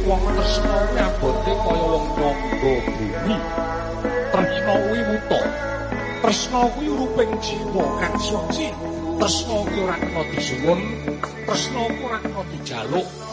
wong tresna kuwi abote kaya wong nyangga bumi. Tresna kuwi wuta. Tresna kuwi uruping jiwa kang suci. Tresna kuwi ora kena disuwun, tresna kuwi ora kena dijaluk.